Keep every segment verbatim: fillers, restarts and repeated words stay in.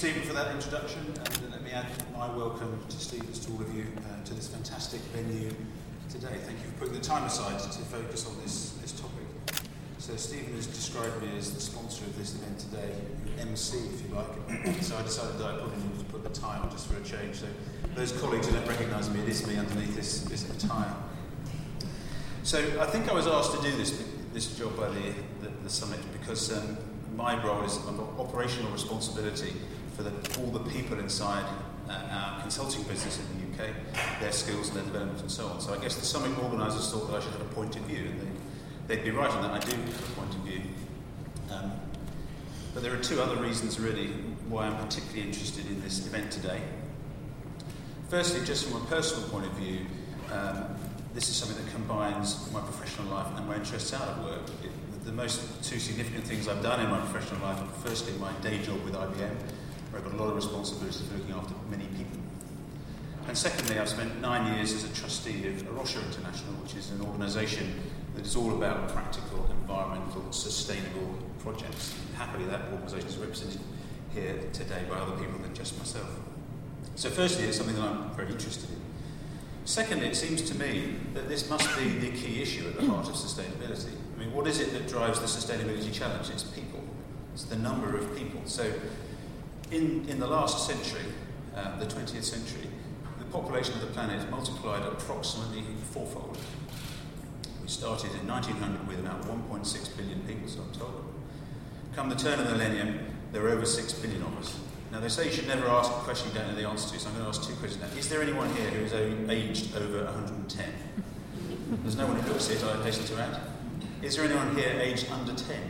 Stephen, for that introduction, and let me add my welcome to Stephen, to all of you, uh, to this fantastic venue today. Thank you for putting the time aside to focus on this, this topic. So Stephen has described me as the sponsor of this event today, M C if you like, so I decided that I probably needed to put the tie on just for a change. So those colleagues who don't recognise me, it is me underneath this, this attire. So I think I was asked to do this this job by the, the, the summit because um, my role is I've got operational responsibility for the, all the people inside uh, our consulting business in the U K, their skills and their development and so on. So I guess the summit organisers thought that I should have a point of view, and they, they'd be right in that I do have a point of view. Um, but there are two other reasons really why I'm particularly interested in this event today. Firstly, just from a personal point of view, um, this is something that combines my professional life and my interests out of work. It, the most two significant things I've done in my professional life are firstly my day job with I B M, where I've got a lot of responsibility for looking after many people. And secondly, I've spent nine years as a trustee of Arosha International, which is an organisation that is all about practical, environmental, sustainable projects. And happily, that organisation is represented here today by other people than just myself. So firstly, it's something that I'm very interested in. Secondly, it seems to me that this must be the key issue at the heart of sustainability. I mean, what is it that drives the sustainability challenge? It's people. It's the number of people. So in, in the last century, uh, the twentieth century, the population of the planet multiplied approximately fourfold. We started in nineteen hundred with about one point six billion people, so I'm told. Come the turn of the millennium, there are over six billion of us. Now, they say you should never ask a question you don't know the answer to, so I'm going to ask two questions now. Is there anyone here who is aged over one hundred ten? There's no one who looks it, I hasten to add. Is there anyone here aged under ten?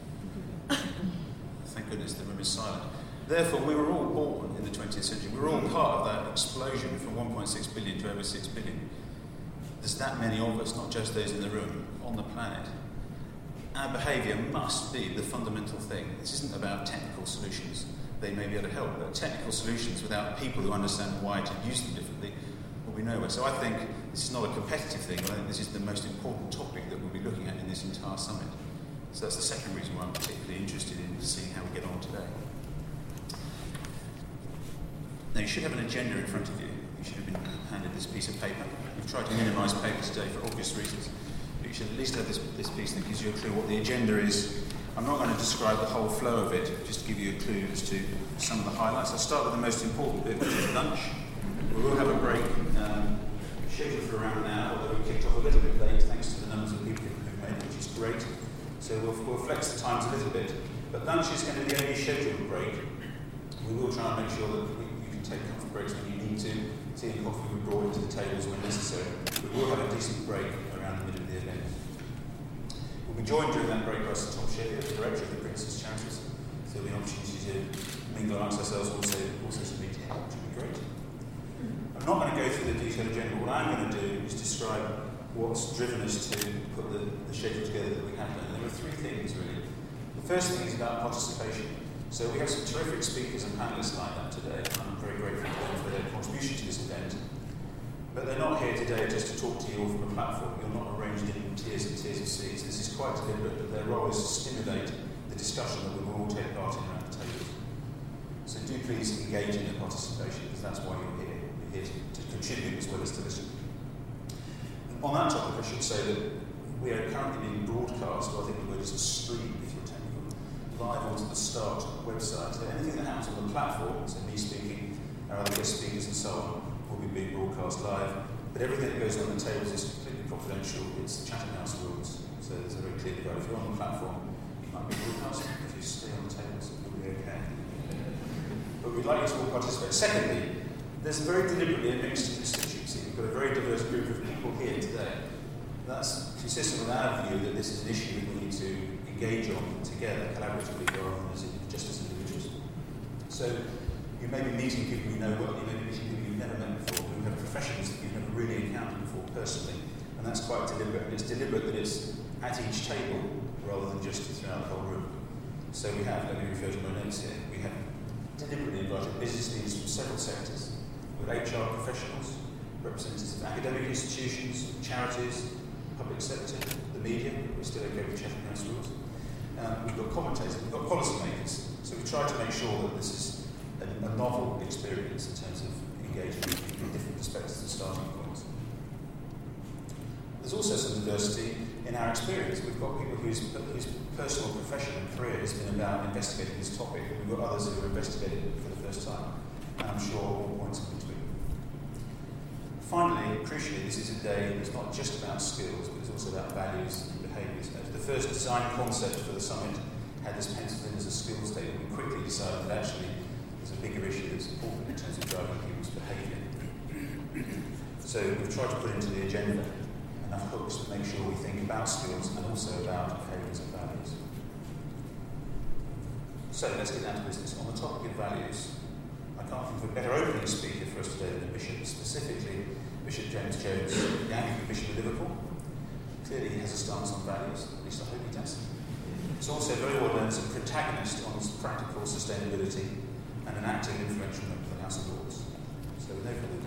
Thank goodness the room is silent. Therefore, we were all born in the twentieth century. We were all part of that explosion from one point six billion to over six billion. There's that many of us, not just those in the room, on the planet. Our behaviour must be the fundamental thing. This isn't about technical solutions. They may be able to help, but technical solutions without people who understand why to use them differently will be nowhere. So I think this is not a competitive thing, but I think this is the most important topic that we'll be looking at in this entire summit. So that's the second reason why I'm particularly interested in seeing how we get on today. Now, you should have an agenda in front of you. You should have been handed this piece of paper. We've tried to minimise paper today for obvious reasons, but you should at least have this, this piece that gives you a clue what the agenda is. I'm not going to describe the whole flow of it, just to give you a clue as to some of the highlights. I'll start with the most important bit, which is lunch. We will have a break, um, scheduled for around an hour, although we kicked off a little bit late, thanks to the numbers of people who've made it, which is great. So we'll, we'll flex the times a little bit. But lunch is going to be the only scheduled break. We will try and make sure that we, you can take comfort breaks when you need to. Tea and coffee will be brought into the tables when necessary. But we'll have a decent break around the middle of the event. We'll be joined during that break by Sir Tom Sheffield, the Director of the Prince's Charities. So there'll be an opportunity to mingle amongst ourselves, also, also to meet him, which would be great. I'm not going to go through the detailed agenda. What I'm going to do is describe what's driven us to put the, the schedule together that we have done. And there are three things, really. The first thing is about participation. So we have some terrific speakers and panellists like that today, and I'm very grateful to them for their contribution to this event. But they're not here today just to talk to you all from a platform. You're not arranged in tiers and tiers of seats. This is quite deliberate, but their role is to stimulate the discussion that we will all take part in around the table. So do please engage in the participation, because that's why you're here. You're here to, to contribute as well as to listen. And on that topic, I should say that we are currently being broadcast, or I think the word is a stream, if you're technical, live onto the Start website. So anything that happens on the platform, so me speaking, our other guest speakers and so on, will be being broadcast live, but everything that goes on the tables is completely confidential. It's the Chatham House rules, so there's a very clear divide. If you're on the platform, you might be broadcasting. If you stay on the tables, it will be okay. But we'd like you to all participate. Secondly, there's very deliberately a mixed constituency. We've got a very diverse group of people here today. That's consistent with our view that this is an issue that we need to engage on together, collaboratively, rather than as just as individuals. So you may be meeting people you know well, you may be meeting people you've never met before, who have professions that you've never really encountered before personally, and that's quite deliberate. And it's deliberate that it's at each table rather than just throughout the whole room. So we have, let me refer to my notes here, we have deliberately invited business leaders from several sectors, with H R professionals, representatives of academic institutions, charities, public sector, the media, we're still okay with Chatham House rules. Um, we've got commentators, we've got policymakers, so we've tried to make sure that this is a, a novel experience in terms of engaging people in different perspectives and starting points. There's also some diversity in our experience. We've got people whose, whose personal profession and career has been about investigating this topic. We've got others who are investigating it for the first time, and I'm sure all points in between. Finally, crucially, this is a day that's not just about skills, but it's also about values and behaviours. The first design concept for the summit had this penciled in as a skills day, but we quickly decided that actually there's a bigger issue that's important in terms of driving people's behaviour. So we've tried to put into the agenda enough hooks to make sure we think about skills and also about behaviours and values. So let's get down to business. On the topic of values, I can't think of a better opening speaker for us today than the Bishop, specifically Bishop James Jones, the Anglican Bishop of Liverpool. Clearly he has a stance on values, at least I hope he does. He's also very well known as a protagonist on practical sustainability and an active influential member of the House of Lords. So with no further ado,